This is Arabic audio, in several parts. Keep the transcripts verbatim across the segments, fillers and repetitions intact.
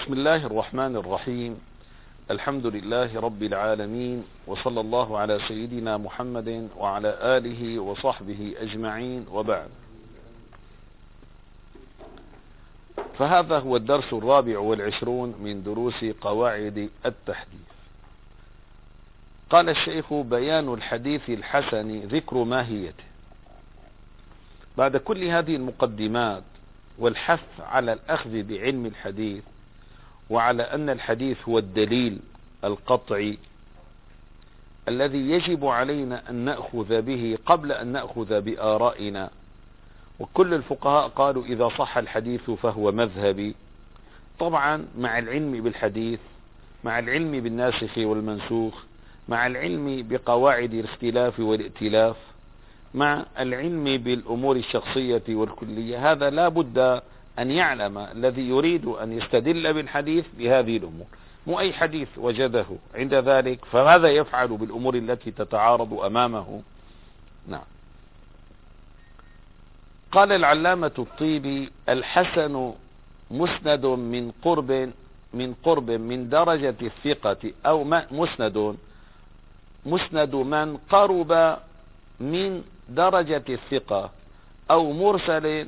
بسم الله الرحمن الرحيم. الحمد لله رب العالمين، وصلى الله على سيدنا محمد وعلى آله وصحبه أجمعين، وبعد. فهذا هو الدرس الرابع والعشرون من دروس قواعد التحديث. قال الشيخ: بيان الحديث الحسن ذكر ماهيته. بعد كل هذه المقدمات والحث على الأخذ بعلم الحديث، وعلى أن الحديث هو الدليل القطعي الذي يجب علينا أن نأخذ به قبل أن نأخذ بآرائنا، وكل الفقهاء قالوا إذا صح الحديث فهو مذهبي. طبعا مع العلم بالحديث، مع العلم بالناسخ والمنسوخ، مع العلم بقواعد الاختلاف والائتلاف، مع العلم بالأمور الشخصية والكلية. هذا لا بد أن يعلم الذي يريد أن يستدل بالحديث بهذه الأمور، مو أي حديث وجده عند ذلك فماذا يفعل بالأمور التي تتعارض أمامه. نعم. قال العلامة الطيبي: الحسن مسند من قرب من قرب من درجة الثقة، أو مسند مسند من قرب من درجة الثقة، أو مرسل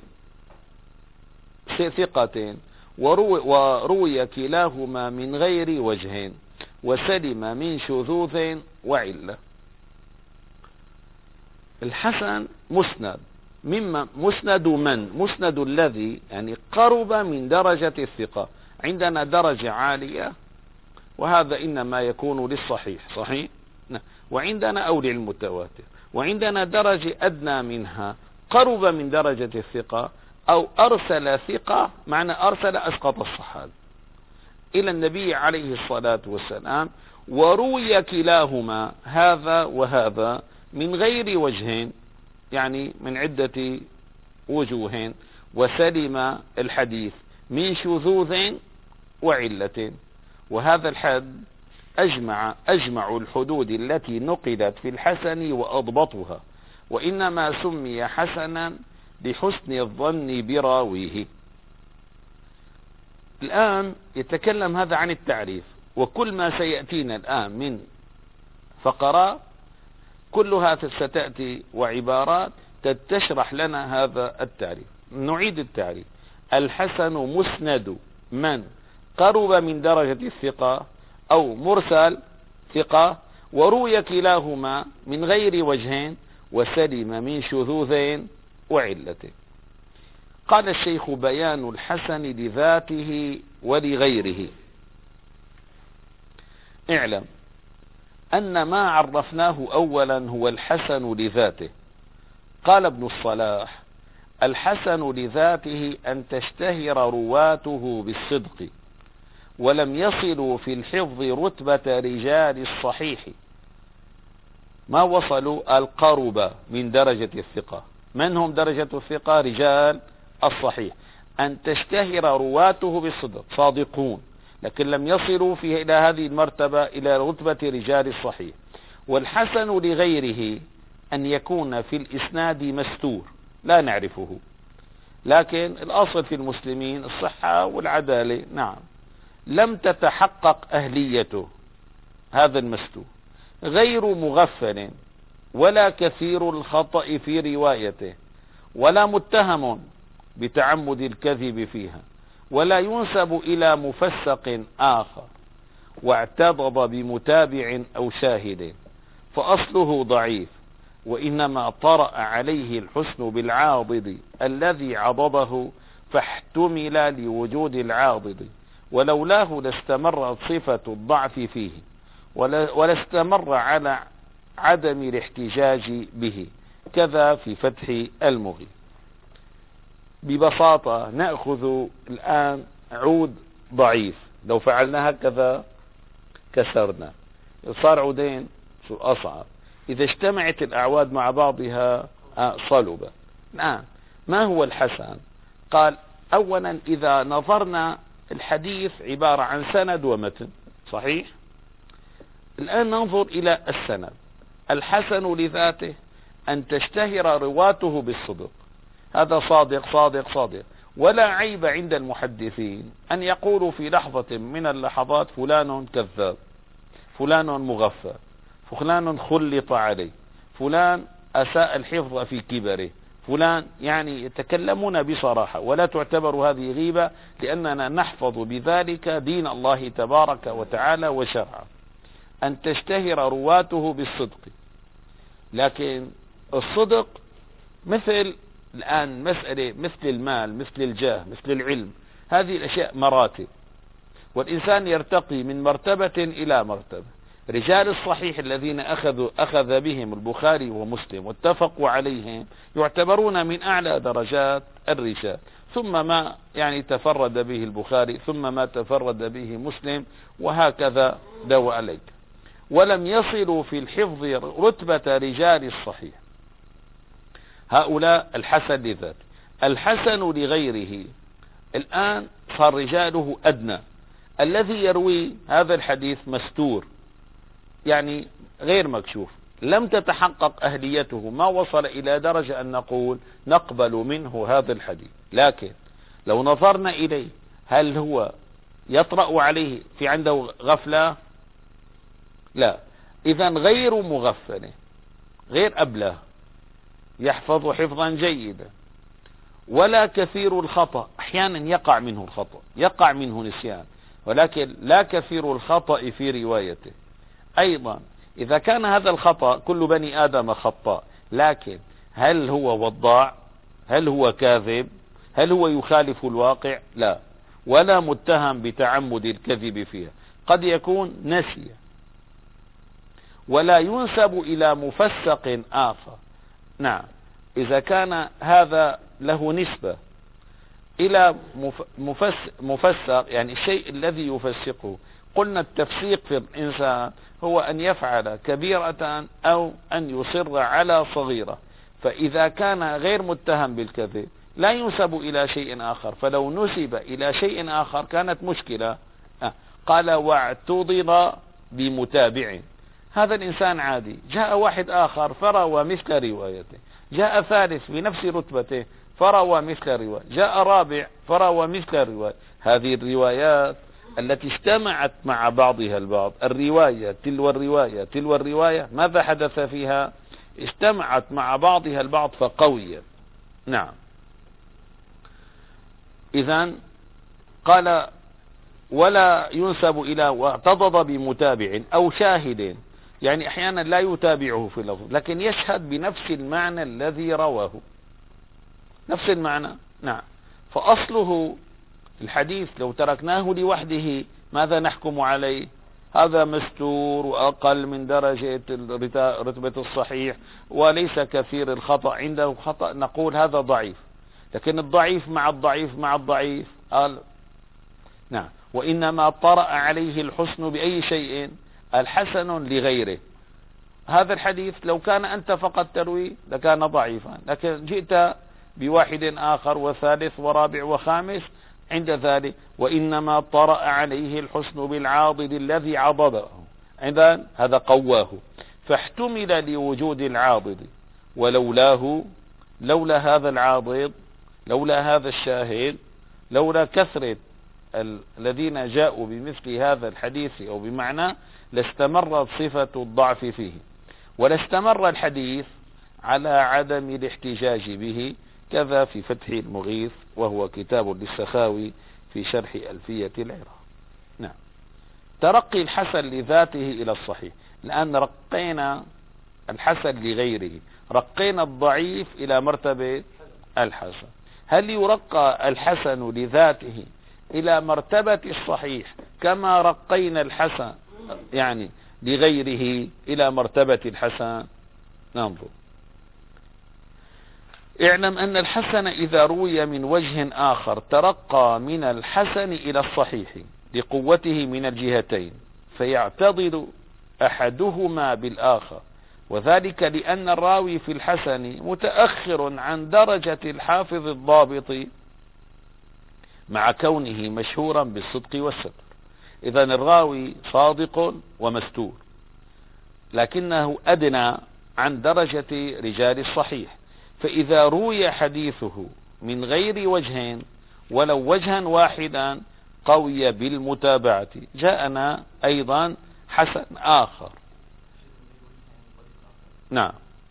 ثقة، وروي, وروي كلاهما من غير وجه، وسلم من شذوذ وعلة. الحسن مسند مما مسند من مسند الذي يعني قرب من درجة الثقة. عندنا درجة عالية، وهذا إنما يكون للصحيح صحيح، وعندنا أو للمتواتر، وعندنا درجة أدنى منها قرب من درجة الثقة، أو أرسل ثقة، معنى أرسل أسقط الصحابة إلى النبي عليه الصلاة والسلام، وروي كلاهما هذا وهذا من غير وجه، يعني من عدة وجوه، وسلم الحديث من شذوذ وعلة. وهذا الحد أجمع أجمع الحدود التي نقلت في الحسن وأضبطها، وإنما سمي حسنا لحسن الظن براويه. الآن يتكلم هذا عن التعريف، وكل ما سيأتينا الآن من فقرات كلها ستأتي وعبارات تشرح لنا هذا التعريف. نعيد التعريف: الحسن مسند من قرب من درجة الثقة، أو مرسل ثقة، وروي كلاهما من غير وجه، وسلم من شذوذ وعلة. قال الشيخ: بيان الحسن لذاته ولغيره. اعلم أن ما عرفناه أولا هو الحسن لذاته. قال ابن الصلاح: الحسن لذاته أن تشتهر رواته بالصدق، ولم يصلوا في الحفظ رتبة رجال الصحيح، ما وصلوا القرب من درجة الثقة. من هم درجة الثقة؟ رجال الصحيح. أن تشتهر رواته بالصدق، صادقون، لكن لم يصلوا فيه إلى هذه المرتبة، إلى رتبة رجال الصحيح. والحسن لغيره أن يكون في الإسناد مستور، لا نعرفه، لكن الأصل في المسلمين الصحة والعدالة. نعم. لم تتحقق أهليته هذا المستور، غير مغفل، ولا كثير الخطأ في روايته، ولا متهم بتعمد الكذب فيها، ولا ينسب إلى مفسق آخر، واعتضد بمتابع أو شاهد، فأصله ضعيف، وإنما طرأ عليه الحسن بالعاضد الذي عضده، فاحتمل لوجود العاضد، ولولاه لاستمرت صفة الضعف فيه، ولا استمر على عدم الاحتجاج به، كذا في فتح المغي. ببساطة نأخذ الآن عود ضعيف، لو فعلنا هكذا كسرنا، صار عودين، شو أصعب. إذا اجتمعت الأعواد مع بعضها صلبة. نعم. ما هو الحسن؟ قال: أولا إذا نظرنا الحديث عبارة عن سند ومتن صحيح. الآن ننظر إلى السند. الحسن لذاته أن تشتهر رواته بالصدق، هذا صادق صادق صادق، ولا عيب عند المحدثين أن يقولوا في لحظة من اللحظات فلان كذاب، فلان مغفى، فلان خلط عليه، فلان أساء الحفظ في كبره، فلان، يعني يتكلمون بصراحة، ولا تعتبر هذه غيبة، لأننا نحفظ بذلك دين الله تبارك وتعالى وشرعه، أن تشتهر رواته بالصدق. لكن الصدق مثل الآن مسألة مثل المال، مثل الجاه، مثل العلم، هذه الأشياء مراتب، والإنسان يرتقي من مرتبة إلى مرتبة. رجال الصحيح الذين أخذوا أخذ بهم البخاري ومسلم واتفقوا عليهم يعتبرون من أعلى درجات الرجال، ثم ما يعني تفرد به البخاري، ثم ما تفرد به مسلم، وهكذا دو عليك. ولم يصلوا في الحفظ رتبة رجال الصحيح. هؤلاء الحسن لذاته، الحسن لغيره. الآن صار رجاله أدنى، الذي يروي هذا الحديث مستور، يعني غير مكشوف، لم تتحقق أهليته، ما وصل إلى درجة أن نقول نقبل منه هذا الحديث. لكن لو نظرنا إليه، هل هو يطرأ عليه في عنده غفلة؟ لا. إذا غير مغفل، غير أبله، يحفظ حفظا جيدا، ولا كثير الخطأ، أحيانا يقع منه الخطأ، يقع منه نسيان، ولكن لا كثير الخطأ في روايته. أيضا إذا كان هذا الخطأ، كل بني آدم خطاء، لكن هل هو وضاع؟ هل هو كاذب؟ هل هو يخالف الواقع؟ لا، ولا متهم بتعمد الكذب فيها، قد يكون نسي. ولا ينسب إلى مفسق آخر. نعم، إذا كان هذا له نسبة إلى مفسق، يعني الشيء الذي يفسقه، قلنا التفسيق في الإنسان هو أن يفعل كبيرة أو أن يصر على صغيرة، فإذا كان غير متهم بالكذب لا ينسب إلى شيء آخر، فلو نسب إلى شيء آخر كانت مشكلة. آه. قال واعتضد بمتابع، هذا الإنسان عادي، جاء واحد آخر فروى مثل روايته، جاء ثالث بنفس رتبته فروى مثل رواية، جاء رابع فروى مثل رواية. هذه الروايات التي اجتمعت مع بعضها البعض، الرواية تلو الرواية تلو الرواية، ماذا حدث فيها؟ اجتمعت مع بعضها البعض فقويت. نعم. إذن قال ولا ينسب إلى واعتضد بمتابع أو شاهد، يعني أحيانا لا يتابعه في اللفظ، لكن يشهد بنفس المعنى الذي رواه، نفس المعنى. نعم. فأصله الحديث لو تركناه لوحده ماذا نحكم عليه؟ هذا مستور وأقل من درجة رتبة الصحيح، وليس كثير الخطأ، عنده خطأ، نقول هذا ضعيف. لكن الضعيف مع الضعيف مع الضعيف قال نعم. وإنما طرأ عليه الحسن بأي شيء؟ الحسن لغيره. هذا الحديث لو كان أنت فقط تروي لكان ضعيفا، لكن جئت بواحد آخر وثالث ورابع وخامس، عند ذلك وإنما طرأ عليه الحسن بالعاضد الذي عضده، إذن هذا قواه، فاحتمل لوجود العاضد، ولولاه، لولا هذا العاضد، لولا هذا الشاهد، لولا كثرة الذين جاءوا بمثل هذا الحديث أو بمعنى، لاستمرت صفة الضعف فيه، ولاستمر الحديث على عدم الاحتجاج به، كذا في فتح المغيث، وهو كتاب للسخاوي في شرح ألفية العراق. نعم. ترقي الحسن لذاته إلى الصحيح، الآن رقينا الحسن لغيره، رقينا الضعيف إلى مرتبة الحسن. هل يرقى الحسن لذاته إلى مرتبة الصحيح كما رقينا الحسن يعني لغيره إلى مرتبة الحسن؟ ننظر. اعلم أن الحسن إذا روي من وجه آخر ترقى من الحسن إلى الصحيح لقوته من الجهتين، فيعتضد أحدهما بالآخر، وذلك لأن الراوي في الحسن متأخر عن درجة الحافظ الضابط مع كونه مشهورا بالصدق والستر. إذن الراوي صادق ومستور، لكنه أدنى عن درجة رجال الصحيح، فإذا روي حديثه من غير وجه ولو وجها واحدا قوي بالمتابعة. جاءنا أيضا حسن آخر. نعم،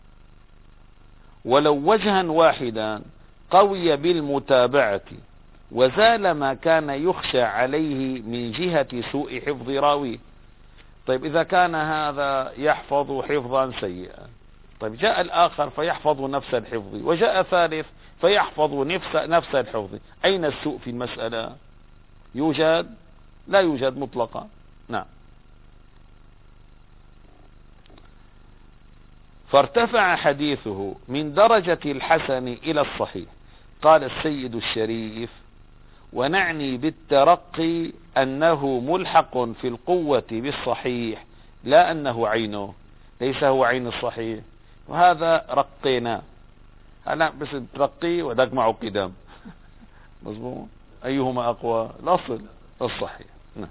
ولو وجها واحدا قوي بالمتابعة وزال ما كان يخشى عليه من جهة سوء حفظ راويه. طيب إذا كان هذا يحفظ حفظا سيئا، طيب جاء الآخر فيحفظ نفس الحفظ، وجاء ثالث فيحفظ نفس نفس الحفظ، أين السوء في المسألة؟ يوجد؟ لا يوجد مطلقا. نعم. فارتفع حديثه من درجة الحسن إلى الصحيح. قال السيد الشريف: ونعني بالترقي أنه ملحق في القوة بالصحيح، لا أنه عينه، ليس هو عين الصحيح. وهذا رقينا، هلا بس ترقي وذاك معه قدام. مظبوط. أيهما أقوى؟ الأصل الصحيح. نعم.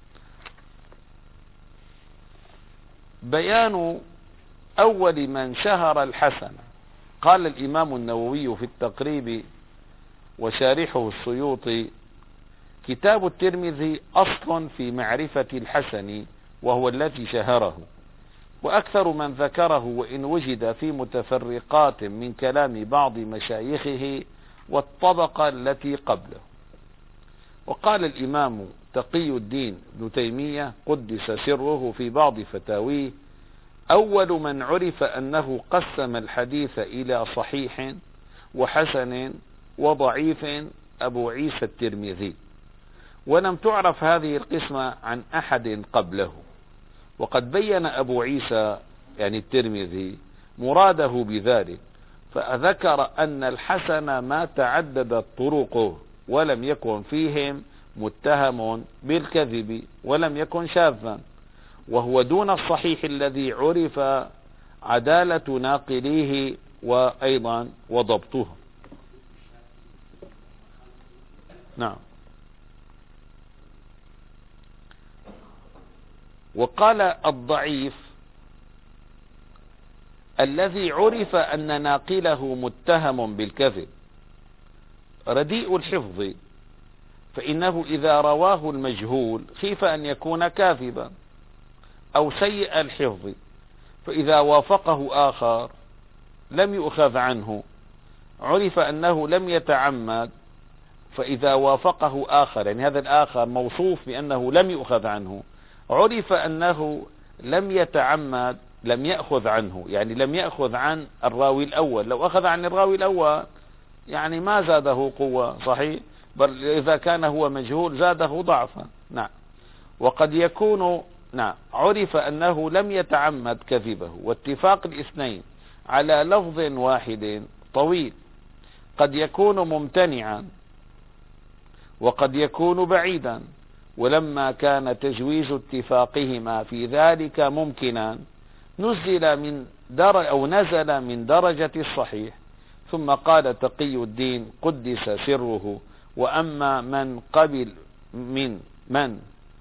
بيان أول من شهر الحسن. قال الإمام النووي في التقريب وشارحه السيوطي: كتاب الترمذي أصل في معرفة الحسن وهو الذي شهره، وأكثر من ذكره وإن وجد في متفرقات من كلام بعض مشايخه والطبقة التي قبله. وقال الإمام تقي الدين ابن تيمية قدس سره في بعض فتاويه: أول من عرف أنه قسم الحديث إلى صحيح وحسن وضعيف أبو عيسى الترمذي، ولم تعرف هذه القسمة عن أحد قبله. وقد بين أبو عيسى يعني الترمذي مراده بذلك، فذكر أن الحسن ما تعددت طرقه ولم يكن فيهم متهم بالكذب ولم يكن شاذا، وهو دون الصحيح الذي عرف عدالة ناقليه وأيضا وضبطه. نعم. وقال: الضعيف الذي عرف أن ناقله متهم بالكذب رديء الحفظ، فإنه إذا رواه المجهول خيف أن يكون كاذبا، أو سيء الحفظ، فإذا وافقه آخر لم يؤخذ عنه. عرف أنه لم يتعمد، فإذا وافقه آخر يعني هذا الآخر موصوف بأنه لم يؤخذ عنه، عرف أنه لم يتعمد لم يأخذ عنه، يعني لم يأخذ عن الراوي الأول. لو أخذ عن الراوي الأول يعني ما زاده قوة، صحيح، بل إذا كان هو مجهول زاده ضعفا. نعم. وقد يكون نعم عرف أنه لم يتعمد كذبه، واتفاق الاثنين على لفظ واحد طويل قد يكون ممتنعا وقد يكون بعيدا، ولما كان تجويز اتفاقهما في ذلك ممكنا نزل من در أو نزل من درجة الصحيح. ثم قال تقي الدين قدس سره: وأما من قبل من من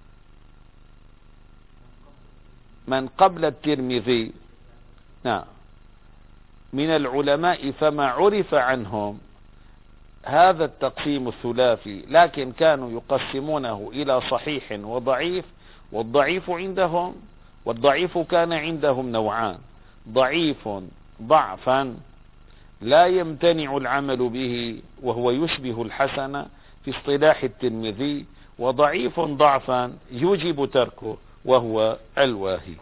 من قبل الترمذي نعم من العلماء فما عرف عنهم هذا التقسيم الثلاثي، لكن كانوا يقسمونه إلى صحيح وضعيف. والضعيف عندهم والضعيف كان عندهم نوعان: ضعيف ضعفا لا يمتنع العمل به وهو يشبه الحسن في اصطلاح الترمذي، وضعيف ضعفا يجب تركه وهو الواهي.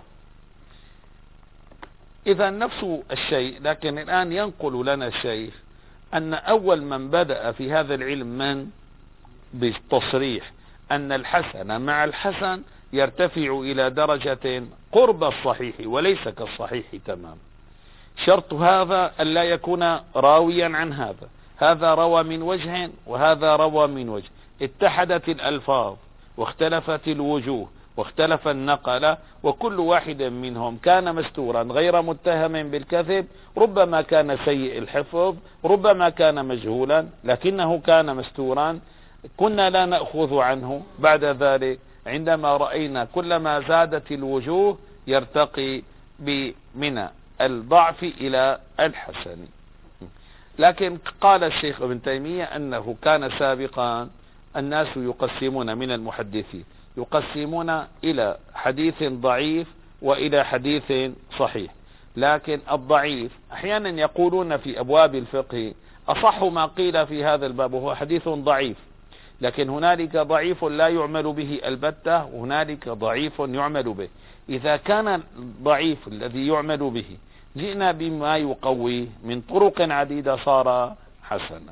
إذا نفس الشيء، لكن الآن ينقل لنا الشيخ أن أول من بدأ في هذا العلم من بالتصريح أن الحسن مع الحسن يرتفع إلى درجة قرب الصحيح وليس كالصحيح تمام. شرط هذا أن لا يكون راويا عن هذا، هذا روى من وجه وهذا روى من وجه، اتحدت الألفاظ واختلفت الوجوه واختلف النقل، وكل واحد منهم كان مستورا غير متهم بالكذب، ربما كان سيء الحفظ، ربما كان مجهولا، لكنه كان مستورا، كنا لا نأخذ عنه. بعد ذلك عندما رأينا كلما زادت الوجوه يرتقي من الضعف إلى الحسن. لكن قال الشيخ ابن تيمية أنه كان سابقا الناس يقسمون من المحدثين يقسمون إلى حديث ضعيف وإلى حديث صحيح، لكن الضعيف أحيانا يقولون في أبواب الفقه أصح ما قيل في هذا الباب وهو حديث ضعيف، لكن هنالك ضعيف لا يعمل به البتة وهنالك ضعيف يعمل به. إذا كان الضعيف الذي يعمل به جئنا بما يقويه من طرق عديدة صار حسنا.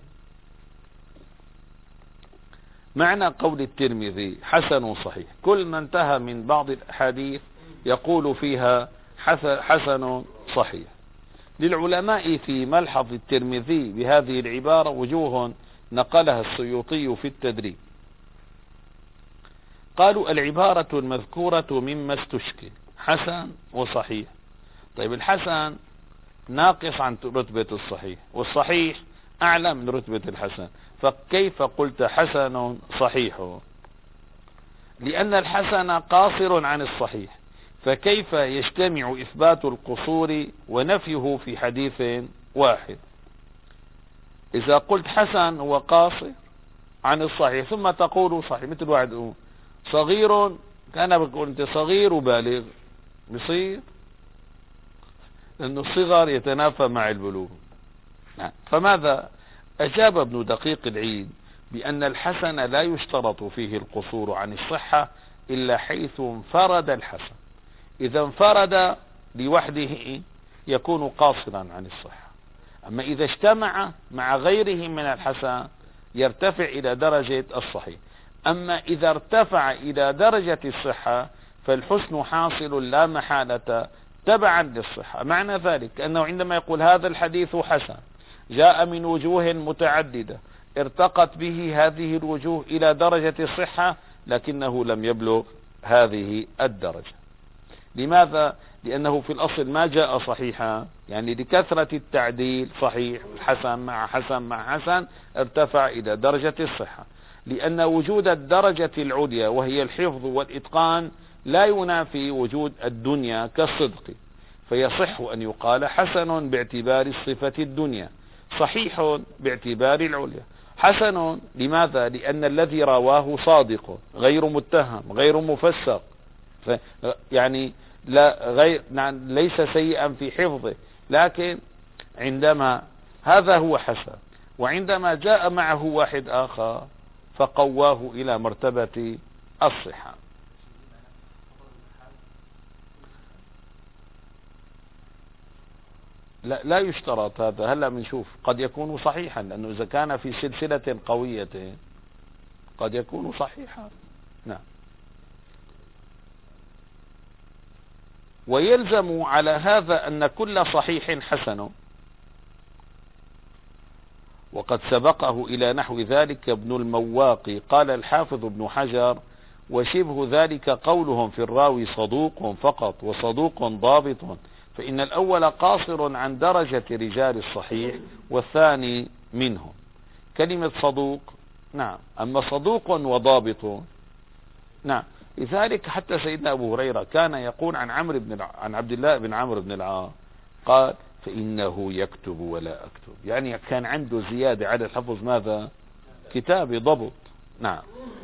معنى قول الترمذي حسن صحيح، كل ما انتهى من بعض الأحاديث يقول فيها حسن صحيح. للعلماء في ملحظ الترمذي بهذه العبارة وجوه نقلها السيوطي في التدريب. قالوا العبارة المذكورة مما استشكل حسن وصحيح. طيب الحسن ناقص عن رتبة الصحيح والصحيح أعلى من رتبة الحسن، فكيف قلت حسن صحيح؟ لأن الحسن قاصر عن الصحيح، فكيف يجتمع إثبات القصور ونفيه في حديث واحد؟ إذا قلت حسن هو قاصر عن الصحيح ثم تقول صحيح، مثل واحد صغير كان بقول أنت صغير وبالغ بصير، لأن الصغر يتنافى مع البلوغ. فماذا أجاب ابن دقيق العيد بأن الحسن لا يشترط فيه القصور عن الصحة إلا حيث انفرد الحسن، إذا انفرد لوحده يكون قاصرا عن الصحة، أما إذا اجتمع مع غيره من الحسن يرتفع إلى درجة الصحيح، أما إذا ارتفع إلى درجة الصحة فالحسن حاصل لا محالة تبعا للصحة. معنى ذلك أنه عندما يقول هذا الحديث حسن جاء من وجوه متعددة ارتقت به هذه الوجوه إلى درجة الصحة لكنه لم يبلغ هذه الدرجة. لماذا؟ لأنه في الأصل ما جاء صحيحا، يعني لكثرة التعديل صحيح حسن مع حسن مع حسن ارتفع إلى درجة الصحة، لأن وجود الدرجة العليا وهي الحفظ والإتقان لا ينافي وجود الدنيا كالصدق، فيصح أن يقال حسن باعتبار الصفة الدنيا، صحيح باعتبار العليا. حسن لماذا؟ لأن الذي رواه صادق غير متهم غير مفسق، يعني لا غير ليس سيئا في حفظه، لكن عندما هذا هو حسن، وعندما جاء معه واحد آخر فقواه إلى مرتبة الصحة. لا, لا يشترط هذا. هلا بنشوف قد يكون صحيحا، لأنه إذا كان في سلسلة قوية قد يكون صحيحا. نعم. ويلزم على هذا أن كل صحيح حسن، وقد سبقه إلى نحو ذلك ابن المواقي. قال الحافظ ابن حجر وشبه ذلك قولهم في الراوي صدوق فقط وصدوق ضابط، فإن الأول قاصر عن درجة رجال الصحيح والثاني منهم. كلمة صدوق نعم، أما صدوق وضابط نعم. لذلك حتى سيدنا أبو هريرة كان يقول عن عمرو بن عن عبد الله بن عمرو بن العاص قال فإنه يكتب ولا أكتب، يعني كان عنده زيادة على الحفظ ماذا؟ كتابي ضبط. نعم.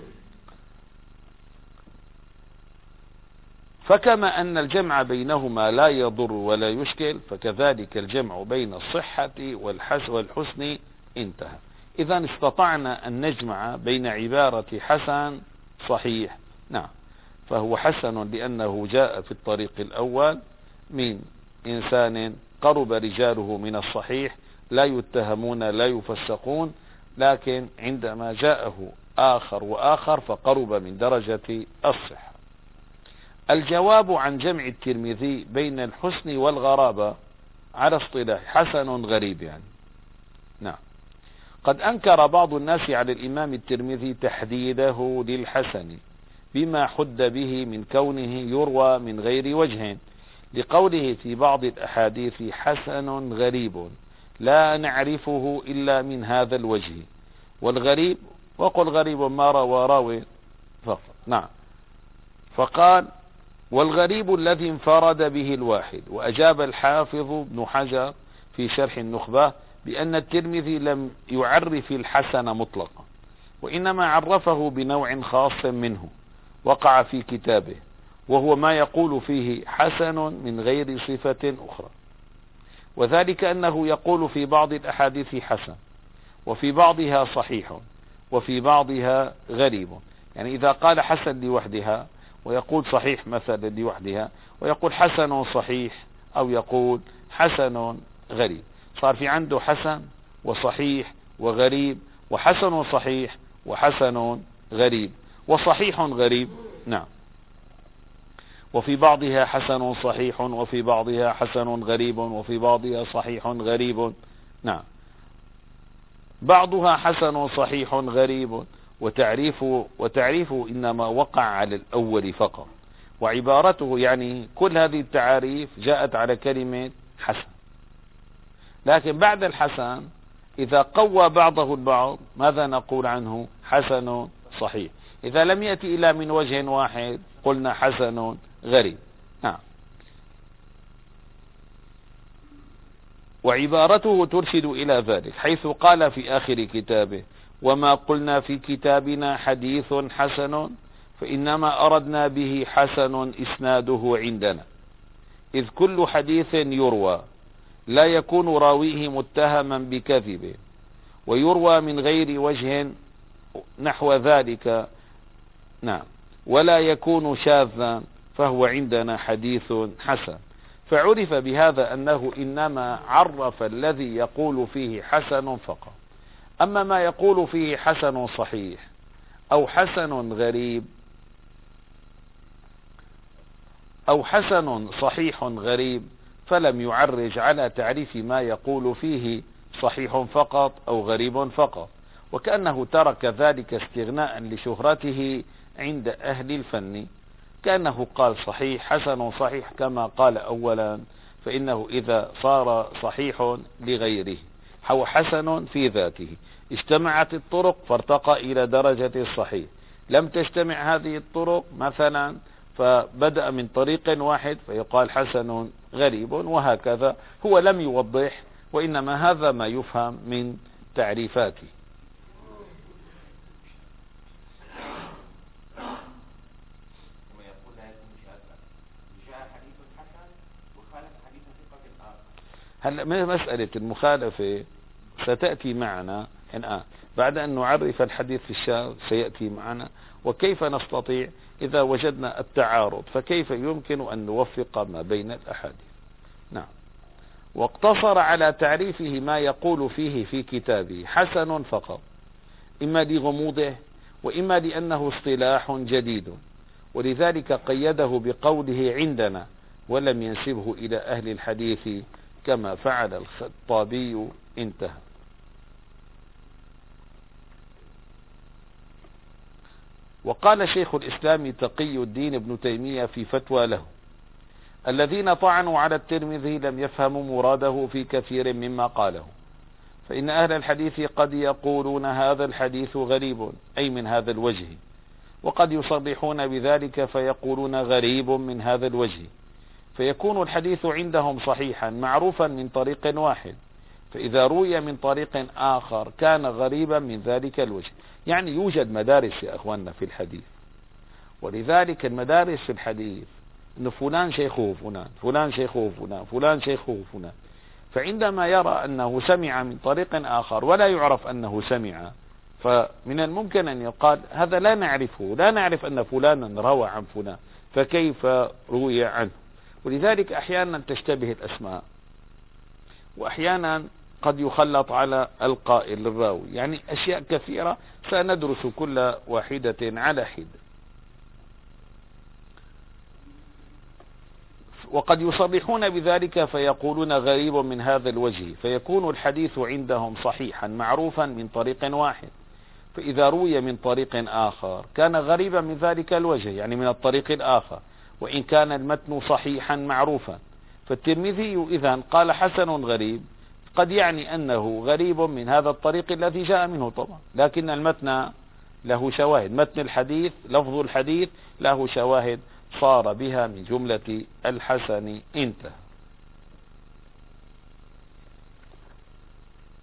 فكما أن الجمع بينهما لا يضر ولا يشكل، فكذلك الجمع بين الصحة والحسن انتهى. إذا استطعنا أن نجمع بين عبارة حسن صحيح. نعم، فهو حسن لأنه جاء في الطريق الأول من إنسان قرب رجاله من الصحيح لا يتهمون لا يفسقون، لكن عندما جاءه آخر وآخر فقرب من درجة الصحة. الجواب عن جمع الترمذي بين الحسن والغرابة على اصطلاح حسن غريب يعني. نعم. قد أنكر بعض الناس على الإمام الترمذي تحديده للحسن بما حد به من كونه يروى من غير وجه، لقوله في بعض الأحاديث حسن غريب لا نعرفه إلا من هذا الوجه، والغريب وقل غريب ما روى راوي فقط. نعم. فقال والغريب الذي انفرد به الواحد. وأجاب الحافظ ابن حجر في شرح النخبة بأن الترمذي لم يعرف الحسن مطلقا، وإنما عرفه بنوع خاص منه وقع في كتابه، وهو ما يقول فيه حسن من غير صفة أخرى، وذلك أنه يقول في بعض الأحاديث حسن، وفي بعضها صحيح، وفي بعضها غريب. يعني إذا قال حسن لوحدها، ويقول صحيح مثلا لوحدها، ويقول حسن صحيح، أو يقول حسن غريب، صار في عنده حسن وصحيح وغريب، وحسن صحيح وحسن غريب وصحيح غريب. نعم. وفي بعضها حسن صحيح، وفي بعضها حسن غريب، وفي بعضها صحيح غريب. نعم. بعضها حسن صحيح غريب، وتعريفه وتعريفه إنما وقع على الأول فقط، وعبارته يعني كل هذه التعاريف جاءت على كلمة حسن، لكن بعد الحسن إذا قوى بعضه البعض ماذا نقول عنه؟ حسن صحيح. إذا لم يأتي إلا من وجه واحد قلنا حسن غريب. نعم. وعبارته ترشد إلى ذلك، حيث قال في آخر كتابه: وما قلنا في كتابنا حديث حسن فإنما أردنا به حسن إسناده عندنا، إذ كل حديث يروى لا يكون راويه متهما بكذب، ويروى من غير وجه نحو ذلك. نعم. ولا يكون شاذا، فهو عندنا حديث حسن. فعرف بهذا أنه إنما عرف الذي يقول فيه حسن فقط. أما ما يقول فيه حسن صحيح أو حسن غريب أو حسن صحيح غريب فلم يعرج على تعريف ما يقول فيه صحيح فقط أو غريب فقط، وكأنه ترك ذلك استغناء لشهرته عند أهل الفن، كأنه قال صحيح حسن صحيح كما قال أولا، فإنه إذا صار صحيح لغيره أو حسن في ذاته اجتمعت الطرق فارتقى إلى درجة الصحيح، لم تجتمع هذه الطرق مثلا فبدأ من طريق واحد فيقال حسن غريب، وهكذا. هو لم يوضح، وإنما هذا ما يفهم من تعريفاته. هلا مسألة المخالفة ستأتي معنا الآن بعد أن نعرف الحديث الشاذ، سيأتي معنا وكيف نستطيع إذا وجدنا التعارض فكيف يمكن أن نوفق ما بين الأحاديث. نعم. واقتصر على تعريفه ما يقول فيه في كتابه حسن فقط، إما لغموضه وإما لأنه اصطلاح جديد، ولذلك قيده بقوله عندنا ولم ينسبه إلى أهل الحديث كما فعل الخطابي. انتهى. وقال شيخ الإسلام تقي الدين ابن تيمية في فتوى له: الذين طعنوا على الترمذي لم يفهموا مراده في كثير مما قاله، فإن أهل الحديث قد يقولون هذا الحديث غريب، أي من هذا الوجه، وقد يصرحون بذلك فيقولون غريب من هذا الوجه، فيكون الحديث عندهم صحيحا معروفا من طريق واحد، فإذا روي من طريق آخر كان غريبا من ذلك الوجه. يعني يوجد مدارس يا أخواننا في الحديث، ولذلك المدارس في الحديث أن فلان شيخه فلان، فلان شيخه فلان، فلان شيخه فلان، فعندما يرى أنه سمع من طريق آخر ولا يعرف أنه سمع، فمن الممكن أن يقال هذا لا نعرفه، لا نعرف أن فلانا روى عن فلان، فكيف روي عنه؟ ولذلك أحيانا تشتبه الأسماء، وأحيانا قد يخلط على القائل للراوي، يعني أشياء كثيرة سندرس كل واحدة على حدة. وقد يصرحون بذلك فيقولون غريب من هذا الوجه، فيكون الحديث عندهم صحيحا معروفا من طريق واحد، فإذا روي من طريق آخر كان غريبا من ذلك الوجه، يعني من الطريق الآخر، وإن كان المتن صحيحا معروفا. فالترمذي إذا قال حسن غريب قد يعني أنه غريب من هذا الطريق الذي جاء منه طبعا، لكن المتن له شواهد، متن الحديث لفظ الحديث له شواهد صار بها من جملة الحسن. انتهى.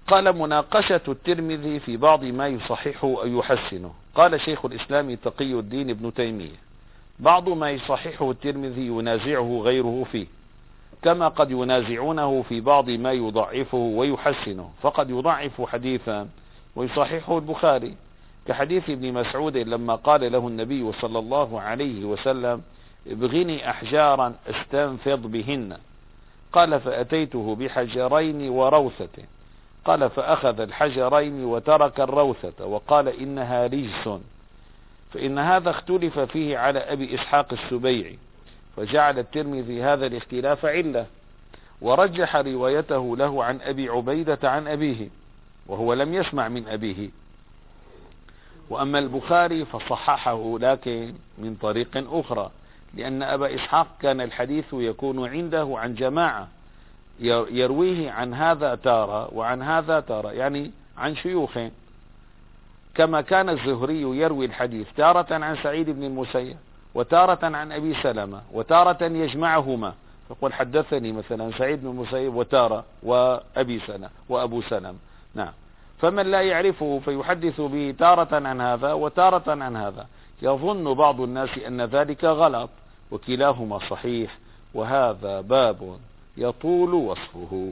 قال مناقشة الترمذي في بعض ما يصححه أو يحسنه. قال شيخ الإسلام تقي الدين ابن تيمية: بعض ما يصححه الترمذي ينازعه غيره فيه، كما قد ينازعونه في بعض ما يضعفه ويحسنه، فقد يضعف حديثا ويصححه البخاري، كحديث ابن مسعود لما قال له النبي صلى الله عليه وسلم: ابغني أحجارا استنفض بهن، قال: فأتيته بحجرين وروثة، قال: فأخذ الحجرين وترك الروثة وقال: إنها رجس. فإن هذا اختلف فيه على أبي إسحاق السبيعي، فجعل الترمذي هذا الاختلاف علة، ورجح روايته له عن أبي عبيدة عن أبيه، وهو لم يسمع من أبيه. وأما البخاري فصححه لكن من طريق أخرى، لأن أبا إسحاق كان الحديث يكون عنده عن جماعة، يرويه عن هذا تارة وعن هذا تارة، يعني عن شيوخ، كما كان الزهري يروي الحديث تارة عن سعيد بن المسيب وتارة عن أبي سلمة وتارة يجمعهما، يقول: حدثني مثلا سعيد بن المسيب وتارة وأبي سلمة وأبو سلمة. نعم. فمن لا يعرفه فيحدث به تارة عن هذا وتارة عن هذا، يظن بعض الناس أن ذلك غلط، وكلاهما صحيح، وهذا باب يطول وصفه.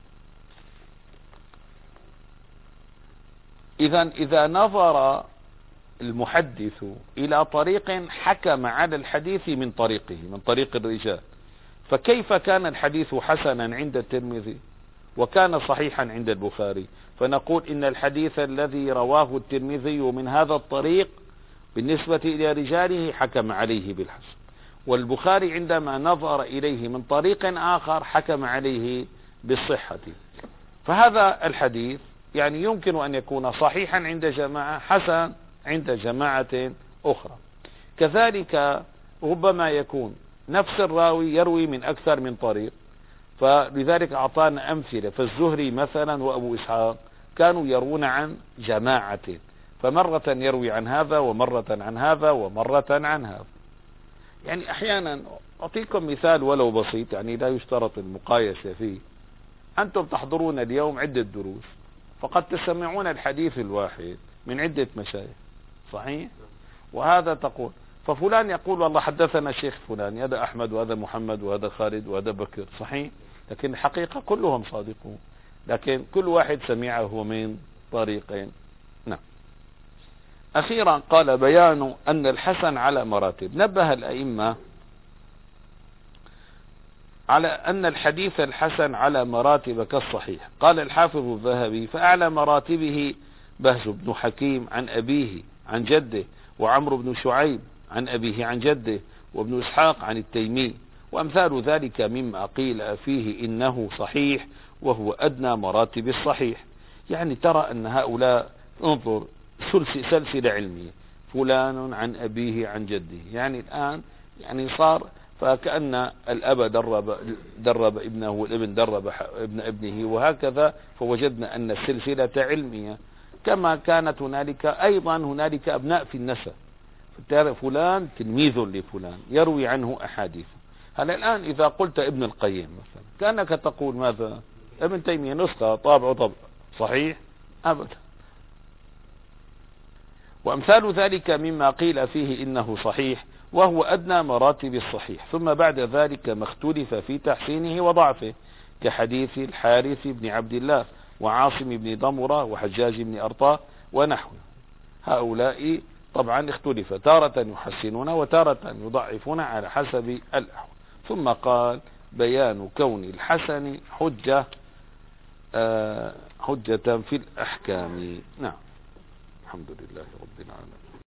إذا إذا نظر المحدث إلى طريق حكم على الحديث من طريقه، من طريق الرجال، فكيف كان الحديث حسنا عند الترمذي وكان صحيحا عند البخاري؟ فنقول إن الحديث الذي رواه الترمذي من هذا الطريق بالنسبة إلى رجاله حكم عليه بالحسن، والبخاري عندما نظر إليه من طريق آخر حكم عليه بالصحة. فهذا الحديث يعني يمكن أن يكون صحيحا عند جماعة، حسن عند جماعة أخرى. كذلك ربما يكون نفس الراوي يروي من أكثر من طريق، فلذلك أعطانا أمثلة. فالزهري مثلا وأبو إسحاق كانوا يروون عن جماعة، فمرة يروي عن هذا ومرة عن هذا ومرة عن هذا. يعني أحيانا أعطيكم مثال ولو بسيط، يعني لا يشترط المقايسة فيه. أنتم تحضرون اليوم عدة دروس، فقد تسمعون الحديث الواحد من عدة مشايخ، صحيح؟ وهذا تقول ففلان يقول: والله حدثنا الشيخ فلان، هذا أحمد وهذا محمد وهذا خالد وهذا بكر، صحيح؟ لكن الحقيقة كلهم صادقون، لكن كل واحد سمعه من طريقين. نعم. أخيرا قال: بيان أن الحسن على مراتب. نبه الأئمة على أن الحديث الحسن على مراتب كالصحيح. قال الحافظ الذهبي: فأعلى مراتبه بهز بن حكيم عن أبيه عن جده، وعمرو بن شعيب عن أبيه عن جده، وابن إسحاق عن التيمي، وأمثال ذلك مما قيل فيه إنه صحيح وهو أدنى مراتب الصحيح. يعني ترى أن هؤلاء، انظر، سلسلة علمية، فلان عن أبيه عن جده، يعني الآن يعني صار فكأن الأب درب درب ابنه والابن درب ابن ابنه، وهكذا. فوجدنا أن السلسلة علمية، كما كانت هنالك أيضا هنالك أبناء في النسب، فلان تلميذ لفلان يروي عنه أحاديث. هل الآن إذا قلت ابن القيم مثلا كأنك تقول ماذا؟ ابن تيمية نسخة طابع طبع، صحيح؟ أبدا. وأمثال ذلك مما قيل فيه إنه صحيح وهو أدنى مراتب الصحيح، ثم بعد ذلك ما اختلف في تحسينه وضعفه، كحديث الحارث بن عبد الله وعاصم بن ضمرة وحجاج بن أرطاة ونحوه. هؤلاء طبعا اختلف، تارة يحسنون وتارة يضعفون على حسب الأحوال. ثم قال: بيان كون الحسن حجة آه حجة في الأحكام. نعم. الحمد لله رب العالمين.